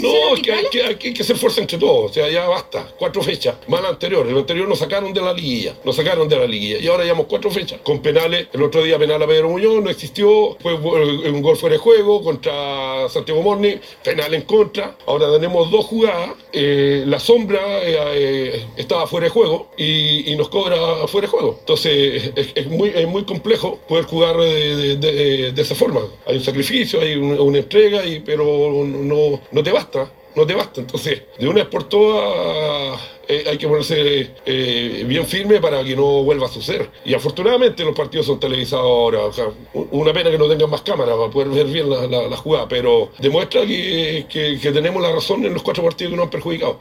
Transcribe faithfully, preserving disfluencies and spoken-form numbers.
No, es que hay, que hay que hacer fuerza entre todos, o sea, ya basta, cuatro fechas, más la anterior, el anterior nos sacaron de la liguilla, nos sacaron de la liguilla, y ahora llevamos cuatro fechas, con penales, el otro día penal a Pedro Muñoz, no existió, fue un gol fuera de juego contra Santiago Morning, penal en contra, ahora tenemos dos jugadas, eh, la sombra eh, eh, estaba fuera de juego, y, y nos cobra fuera de juego, entonces es, es, muy, es muy complejo poder jugar de, de, de, de esa forma, hay un sacrificio, hay una, una entrega, y, pero no, no te basta. No te basta, entonces de una vez por todas eh, hay que ponerse eh, bien firme para que no vuelva a suceder. Y afortunadamente los partidos son televisados ahora, o sea, una pena que no tengan más cámaras para poder ver bien la, la, la jugada, pero demuestra que, que, que tenemos la razón en los cuatro partidos que nos han perjudicado.